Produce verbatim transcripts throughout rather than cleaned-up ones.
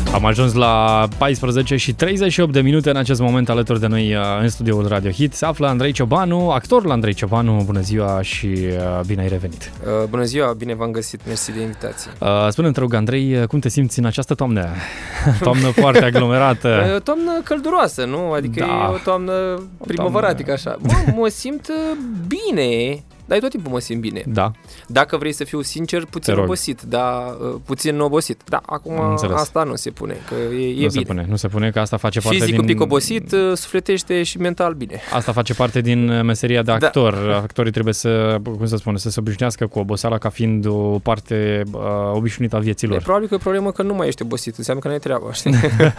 Am ajuns la paisprezece și treizeci și opt de minute în acest moment alături de noi în studioul Radio Hit. Se află Andrei Ciobanu, actorul Andrei Ciobanu. Bună ziua și bine ai revenit. Uh, bună ziua, bine v-am găsit, mersi de invitație. Uh, Spune-mi, te rog, Andrei, cum te simți în această toamnă? Toamnă foarte aglomerată. E o toamnă călduroasă, nu? Adică da. E o toamnă primăvaratică așa. Mă, mă simt bine. Dar eu tot timpul mă simt bine. Da. Dacă vrei să fiu sincer, puțin obosit, dar uh, puțin obosit. Da, acum asta nu se pune, că e, e nu bine. Se pune, nu se pune, că asta face parte Fizic din... un pic obosit, uh, sufletește și mental bine. Asta face parte din meseria de actor. Da. Actorii trebuie să, cum să spun, să se obișnuiască cu oboseala ca fiind o parte uh, obișnuită a vieții lor. E probabil că e problemă că nu mai ești obosit, înseamnă că n-ai treabă, știi?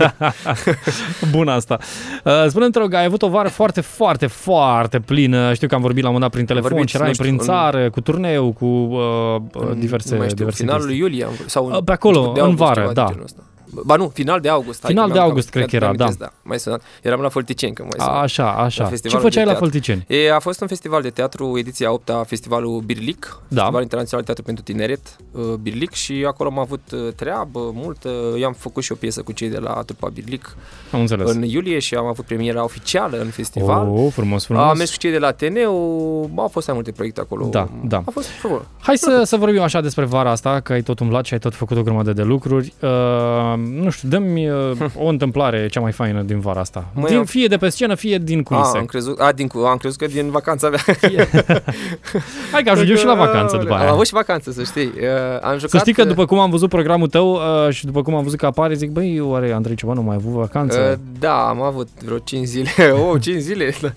Bun asta. Uh, Spune-mi, te rog, ai avut o vară foarte, foarte, foarte plină. Știu că am vorbit la un dat prin telefon, vorbit, erai prin țară, cu turneu, cu uh, diverse... Nu mai știu, diverse finalul lui iulie sau pe acolo, în vară, da. Ba nu, final de august. Final de august, cred că era, da. da. Mai sunat. Eram la Fălticeni, că mai sunat. Așa, așa. Ce făceai la Fălticeni? E, a fost un festival de teatru, ediția a opta, festivalul Birlic, da. Festival Internațional de Teatru pentru Tineret, uh, Birlic, și acolo am avut treabă multă. Eu am făcut și o piesă cu cei de la trupa Birlic am înțeles. În iulie și am avut premiera oficială în festival. Oh, frumos, frumos. Am mers cu cei de la Ateneu, au fost mai multe proiecte acolo. Da, da. A fost frumos. Hai să, să vorbim așa despre vara asta, că ai tot umblat și ai tot făcut o grămadă de lucruri. Uh, nu știu, dă-mi o întâmplare cea mai faină din vara asta. Măi, din, fie de pe scenă, fie din culise. A, am crezut, a, din, am crezut că din vacanța mea. Hai că ajungem și la vacanță după aia. Am avut și vacanță, să știi. Am jucat... Să știi că după cum am văzut programul tău uh, și după cum am văzut că apare, zic, băi, oare Andrei Ciobanu mai avut vacanță? Uh, da, am avut vreo cinci zile. oh, cinci zile. uh,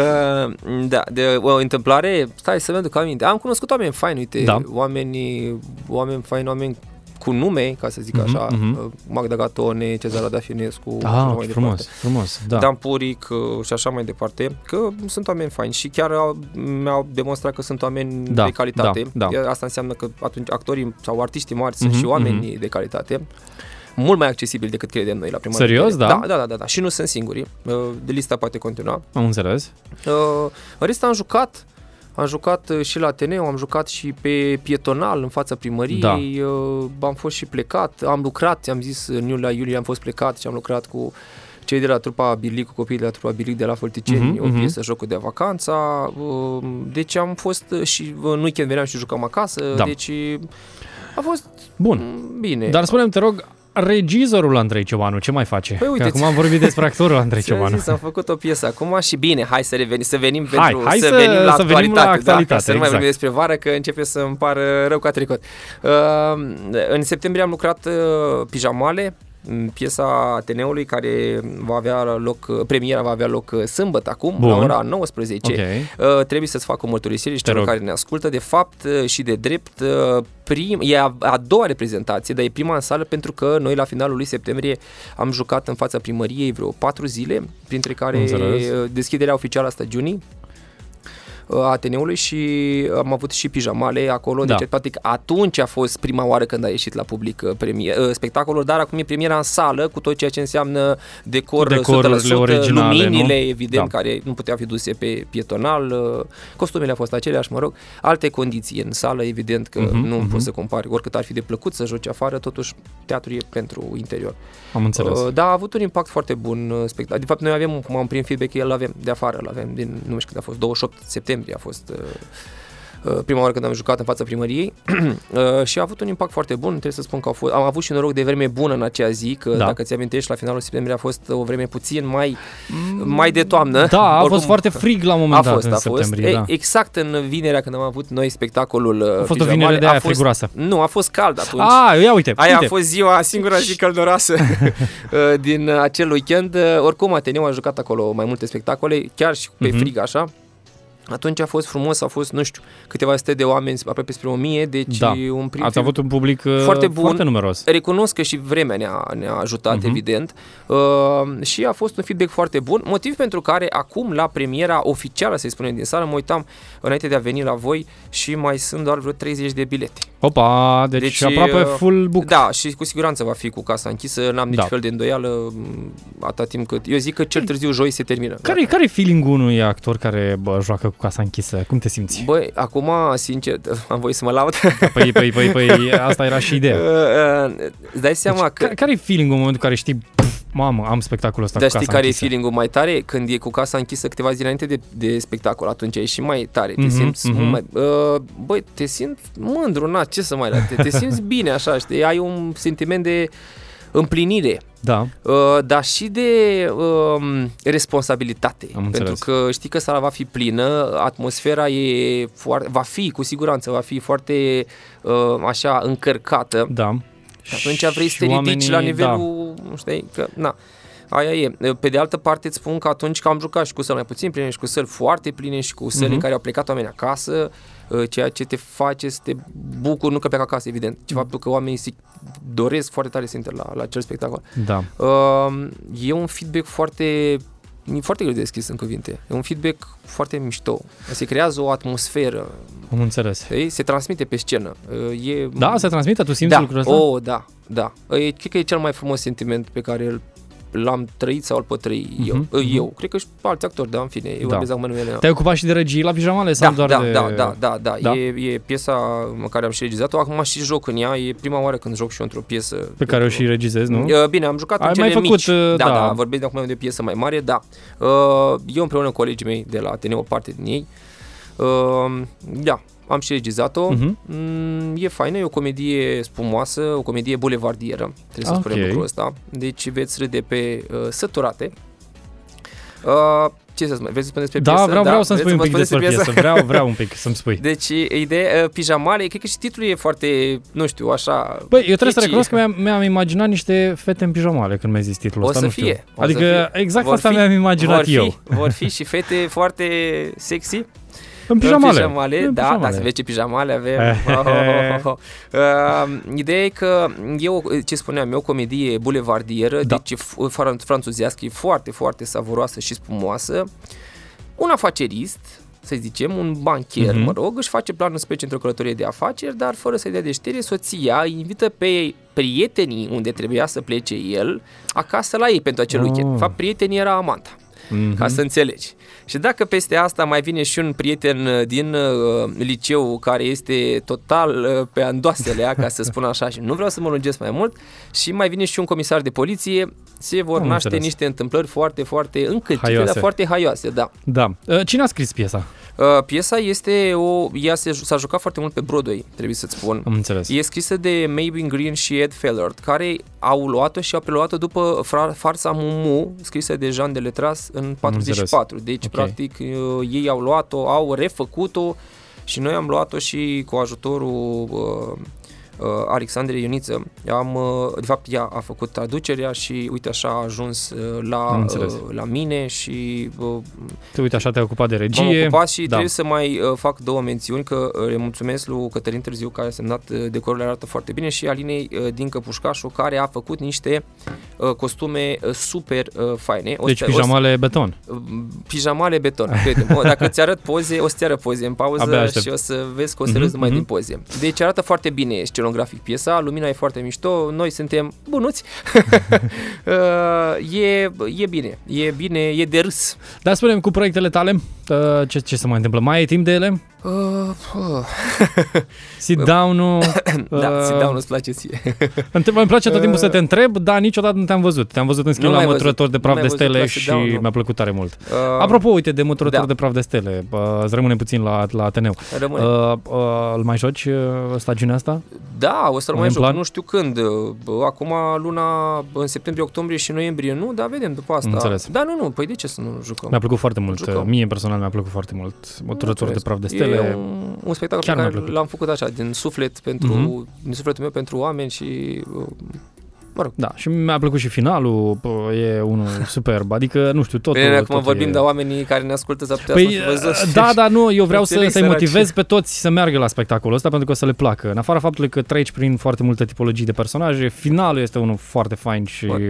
da, de o întâmplare, stai să mă duc aminte. Am cunoscut oameni faini, uite, da. oameni, oameni faini, oameni cu nume, ca să zic mm-hmm, așa, mm-hmm. Magda Gatone, Cezara Dafinescu, ah, frumos, frumos, da. Dan Puric și așa mai departe, că sunt oameni faini și chiar au, mi-au demonstrat că sunt oameni da, de calitate. Da, da. Asta înseamnă că atunci actorii sau artiștii mari mm-hmm, sunt și oameni mm-hmm. de calitate. Mult mai accesibil decât credem noi la prima Serios, da? Da, da, da, da, da. Și nu sunt singuri. De lista poate continua. Am înțeles. În rest am jucat Am jucat și la Ateneu, am jucat și pe Pietonal în fața primăriei, da. Am fost și plecat, am lucrat, am zis în iulie, iulie am fost plecat și am lucrat cu cei de la trupa Birlic, cu copiii de la trupa Birlic de la Fălticeni, uh-huh, o piesă, uh-huh. Jocul de vacanța, deci am fost și în weekend veneam și jucam acasă, da. Deci a fost bun. Bine. Dar spune-mi, te rog, regizorul Andrei Ciobanu, ce mai face? Păi, uite, acum am vorbit despre actorul Andrei Ciobanu. Zis, am făcut o piesă acum și bine, hai să revenim, să venim hai, pentru hai să, să venim la să actualitate, venim la actualitate, da, să nu exact. mai vorbim despre vară, că începe să îmi pară rău ca tricot. Uh, în septembrie am lucrat uh, Pijamale, piesa Ateneului, care va avea loc, premiera va avea loc sâmbătă acum, bun. La ora nouăsprezece. Okay. Uh, trebuie să-ți fac o mărturisire și celor care ne ascultă. De fapt și de drept, prim, e a, a doua reprezentație, dar e prima în sală pentru că noi la finalul lui septembrie am jucat în fața primăriei vreo patru zile, printre care Înțeles. Deschiderea oficială a stagiunii a Ateneului și am avut și Pijamale acolo, da. Deci practic atunci a fost prima oară când a ieșit la public premier, spectacolul, dar acum e premiera în sală cu tot ceea ce înseamnă decor, o sută la sută, originale, luminile, nu? evident, Da. Care nu puteau fi duse pe Pietonal, costumele au fost aceleași, mă rog, alte condiții în sală, evident că uh-huh, nu uh-huh. poți să compari, oricât ar fi de plăcut să joci afară, totuși teatru e pentru interior. Am înțeles. Uh, da, a avut un impact foarte bun spectacol. De fapt, noi avem, cum am prim feedback, el avem de afară, îl avem din, nu știu când a fost, douăzeci și opt septembrie a fost uh, uh, prima oară când am jucat în fața primăriei uh, și a avut un impact foarte bun. Trebuie să spun că au fost, am avut și noroc de vreme bună în acea zi, că da. Dacă ți amintești, la finalul septembrie a fost o vreme puțin mai, mai de toamnă. Da, a Oricum, fost foarte frig la un moment dat fost, în a septembrie. fost. Da. Exact în vinerea când am avut noi spectacolul A fost o vinere de aia friguroasă. Nu, a fost cald atunci. Ah, ia uite. Aia uite. a fost ziua, singura zi călduroasă din acel weekend. Oricum, Ateneu a jucat acolo mai multe spectacole, chiar și pe uh-huh. frig așa. Atunci a fost frumos, a fost, nu știu, câteva sute de oameni, aproape spre o mie, deci da. un prim Ați avut un public foarte bun, foarte numeros. Recunosc că și vremea ne-a, ne-a ajutat, uh-huh. evident, uh, și a fost un feedback foarte bun, motiv pentru care acum, la premiera oficială, să-i spunem, din sală, mă uitam înainte de a veni la voi și mai sunt doar vreo treizeci de bilete. Opa, deci, deci aproape full book. Da, și cu siguranță va fi cu casa închisă, n-am nici da. fel de îndoială, atâta timp cât... Eu zic că cel târziu joi se termină. Care, da. care e feeling-ul unui actor care bă, joacă Casa închisă. Cum te simți? Băi, acum, sincer, am voie să mă laud. Da, păi, păi, păi, păi, asta era și ideea. Îți dai seama deci, că... Care e feeling-ul în momentul în care știi, puf, mamă, am spectacolul ăsta Dar cu Casa știi care închisă? e feeling-ul mai tare? Când e cu Casa închisă câteva zile înainte de, de spectacol, atunci e și mai tare, te mm-hmm, simți mm-hmm. mai... Uh, băi, te simți mândru, na, ce să mai la, te, te simți bine așa, știi? Ai un sentiment de împlinire. Da. Uh, dar și de uh, responsabilitate. Am pentru înțeles. că știi că sala va fi plină, atmosfera e foarte, va fi, cu siguranță, va fi foarte uh, așa încărcată. Da. Și atunci vrei să te ridici oamenii, la nivelul, da. Știi, că, na, aia e. Pe de altă parte îți spun că atunci că am jucat și cu săli mai puțin pline și cu săli foarte pline și cu săli uh-huh. în care au plecat oameni acasă, ceea ce te face să te bucuri, nu că plecă acasă, evident, ci faptul că oamenii se doresc foarte tare să intre la, la acel spectacol. Da. Uh, e un feedback foarte, e foarte greu de descris în cuvinte. E un feedback foarte mișto. Se creează o atmosferă. Am înțeles. Se transmite pe scenă. E, da, se transmite? Tu simți da. lucrul ăsta? Oh, da, da. E, cred că e cel mai frumos sentiment pe care îl l-am trăit sau îl pot trăi uh-huh, eu. Uh-huh. Eu. Cred că și alți actori, dar în fine, eu da. vorbesc acum numele. Te-ai ocupat și de regii la Pijamale? Sau da, doar da, de... da, da, da, da, da. E, e piesa în care am și regizat-o. Acum și joc în ea. E prima oară când joc și eu într-o piesă. Pe pentru... care o și regizezi, nu? Bine, am jucat Ai în cele mai făcut, mici. Da, da, da, da, vorbesc de acum de piesă mai mare, da. Eu împreună cu colegii mei de la Ateneu, o parte din ei. Da. Am și regizat-o, uh-huh. E faină, e o comedie spumoasă, o comedie bulevardieră, trebuie să okay. spunem lucrul ăsta. Deci veți râde pe uh, săturate. Uh, ce să spun? Vrei să spun despre da, piesă? Vreau, da, vreau să-mi spui un pic despre piesă. piesă. Vreau, vreau un pic să-mi spui. Deci, ideea, uh, Pijamale, cred că și titlul e foarte, nu știu, așa... Băi, eu trebuie să recunosc că mi-am, mi-am imaginat niște fete în pijamale când mi-ai zis titlul ăsta, o să nu fie, știu. Adică fie. exact vor asta fi, mi-am imaginat vor fi, eu. Vor fi și fete foarte sexy. În pijamale. În pijamale, în da, pijamale. da, să vezi ce pijamale avem. oh, oh, oh, oh. Uh, ideea e că eu, ce spuneam, e o comedie bulevardieră, da. Deci e franțuzească, e foarte, foarte savuroasă și spumoasă. Un afacerist, să zicem, un bancher, mm-hmm. mă rog, își face planul spre într-o călătorie de afaceri, dar fără să-i dea de știre, soția îi invită pe prietenii unde trebuia să plece el acasă la ei pentru acel oh. weekend. De fapt, prietenii era amanta. Mm-hmm. Ca să înțelegi. Și dacă peste asta mai vine și un prieten din uh, liceu care este total uh, pe andoasele, ca să spun așa, și nu vreau să mă lungesc mai mult, și mai vine și un comisar de poliție, se vor Am naște înțeles. niște întâmplări foarte, foarte încălcite, dar foarte haioase. Da. Da. Uh, cine a scris piesa? Uh, piesa este o... Ea se, s-a jucat foarte mult pe Broadway, trebuie să-ți spun. Am înțeles. E scrisă de Maybin Green și Ed Fellert, care au luat-o și au preluat-o după fra, farsa Mumu, scrisă de Jean Deletras în patruzeci și patru. Deci, okay. practic, uh, ei au luat-o, au refăcut-o și noi am luat-o și cu ajutorul uh, uh, Alexandrei Ioniță. Am, uh, de fapt, ea a făcut traducerea și, uite, așa a ajuns uh, la, uh, la mine și... Uh, Te uite, așa te-ai ocupat de regie. M-am ocupat și da. trebuie să mai uh, fac două mențiuni, că uh, le mulțumesc lui Cătălin Târziu, care a semnat uh, decorurile, arată foarte bine, și Alinei uh, Dincă Pușcașu, care a făcut niște uh, costume uh, super uh, faine. O deci să, pijamale o să, beton. Uh, pijamale beton, crede-mă. Dacă ți arăt poze, o să-ți arăt poze în pauză și o să vezi că o să râzi mm-hmm, numai mm-hmm. din poze. Deci arată foarte bine scenografic piesa, lumina e foarte mișto, noi suntem bunuți. uh, e, e bine, e bine, e de râs. Dar spune-mi, cu proiectele tale, ce, ce se mai întâmplă? Mai ai timp de ele? Uh, uh. Sit down-ul... Da, uh, sit down-ul îți place ție. Îmi place tot timpul să te întreb, dar niciodată nu te-am văzut. Te-am văzut în schimb la măturători de praf de stele și mi-a plăcut tare mult. Uh, Apropo, uite, de măturători da. de praf de stele, uh, îți rămâne puțin la, la Ateneu. Rămâne. Uh, uh, îl mai joci uh, stagiunea asta? Da, o să-l mai joc, nu știu când. Acum luna, în septembrie, octombrie și noiembrie, nu, dar vedem după asta. Înțeles. Da, nu, nu, păi de ce să nu jucăm? Mi-a plăcut foarte mult, jucăm. Mie personal mi-a plăcut foarte mult. Măturători de praf de stele. E un, un spectacol pe care l-am făcut așa, din suflet pentru, mm-hmm. din sufletul meu pentru oameni și... Mă rog. Da, și mi-a plăcut și finalul, e unul superb, adică, nu știu, totul... Bine, acum tot vorbim e... de oamenii care ne ascultă, s-ar putea păi, să nu fi văzut. Da, da, nu, eu vreau să, să-i motivez pe toți să meargă la spectacolul ăsta, pentru că o să le placă. În afara faptului că treci prin foarte multe tipologii de personaje, finalul este unul foarte fain și... Bun.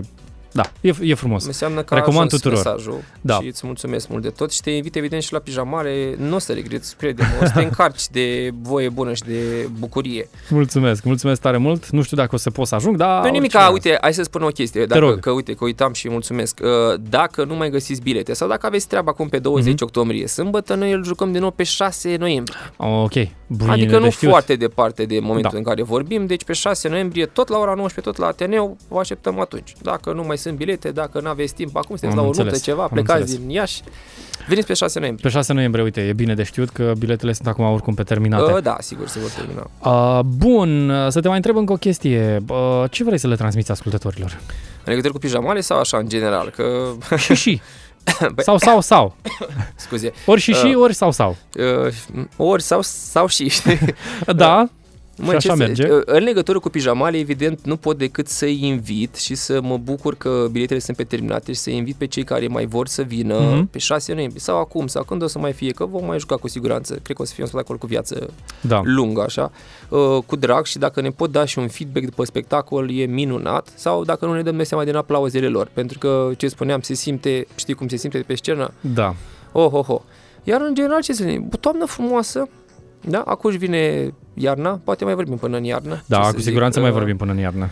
Da, e, e frumos. Înseamnă că recomand a ajuns tuturor. mesajul Da. și îți mulțumesc mult de tot și te invit evident și la pijamale, nu o să regreți, crede-mă, o să te încarci de voie bună și de bucurie. Mulțumesc, mulțumesc tare mult. Nu știu dacă o să pot să ajung, dar... Nu nimic, uite, hai să spun o chestie, dacă, rog. că uite, că uitam și mulțumesc. Dacă nu mai găsiți bilete sau dacă aveți treaba acum pe douăzeci mm-hmm. octombrie, sâmbătă, noi îl jucăm din nou pe șase noiembrie. Ok, bine. Adică nu de știut. foarte departe de momentul Da. în care vorbim, deci pe șase noiembrie, tot la ora nouăsprezece, tot la Ateneu, vă așteptăm atunci. Dacă nu mai sunt bilete, dacă nu aveți timp, acum sunteți Am la o nută înțeles, ceva, am plecați înțeles. din Iași, veniți pe șase noiembrie. Pe șase noiembrie, uite, e bine de știut că biletele sunt acum oricum pe terminate. Uh, da, sigur, se vor termina. Uh, bun, să te mai întreb încă o chestie. Uh, ce vrei să le transmiți ascultătorilor? În legătură cu pijamale sau așa, în general? Că... Și și. Sau, sau, sau. Scuze. Ori și și, Uh, ori sau, sau. Uh, ori sau, sau și, știi? Da. Mă, Și așa ce merge. Să, în legătură cu pijamale, evident, nu pot decât să-i invit și să mă bucur că biletele sunt pe terminate și să-i invit pe cei care mai vor să vină Mhm. pe șase noiembrie sau acum sau când o să mai fie, că vom mai juca cu siguranță. Cred că o să fie un spectacol cu viață Da. lungă, așa, uh, cu drag și dacă ne pot da și un feedback după spectacol e minunat sau dacă nu ne dăm seama din aplauzele lor, pentru că, ce spuneam, se simte, știi cum se simte pe scenă? Da. Oh, oh, oh. Iar în general, ce să ne toamnă frumoasă, da? Acum vine iarna, poate mai vorbim până în iarnă. Da, ce să cu zic, siguranță uh, mai vorbim până în iarnă.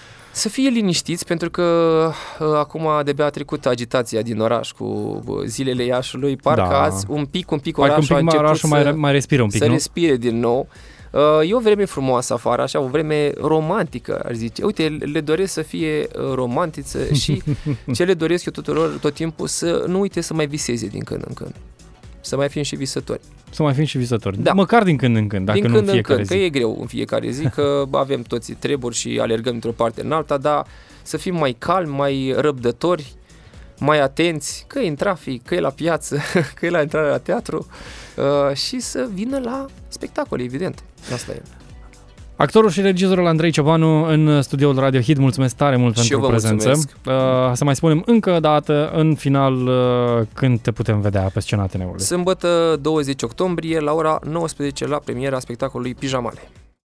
Să fie liniștiți, pentru că uh, acum de-abia a trecut agitația din oraș cu uh, zilele Iașului, parcă Da. azi un pic, un pic Parcă un orașul a pic început orașul să, mai, mai respiră un pic, să nu? respire din nou. Uh, E o vreme frumoasă afară, așa, o vreme romantică, ar zice. Uite, le doresc să fie uh, romantiță și ce le doresc eu tuturor tot timpul, să nu uite să mai viseze din când în când. Să mai fim și visători. Să mai fim și visători. Da. Măcar din când în când, dacă din nu când în în fiecare când, zi. că e greu în fiecare zi, că avem toți treburi și alergăm într-o parte în alta, dar să fim mai calmi, mai răbdători, mai atenți, că e în trafic, că e la piață, că e la intrarea la teatru uh, și să vină la spectacol, evident. Asta e. Actorul și regizorul Andrei Ciobanu în studioul Radio Hit, mulțumesc tare mult Și eu pentru vă prezență. Uh, să mai spunem încă o dată, în final, uh, când te putem vedea pe scena Ateneului. Sâmbătă douăzeci octombrie la ora nouăsprezece la premiera spectacolului Pijamale.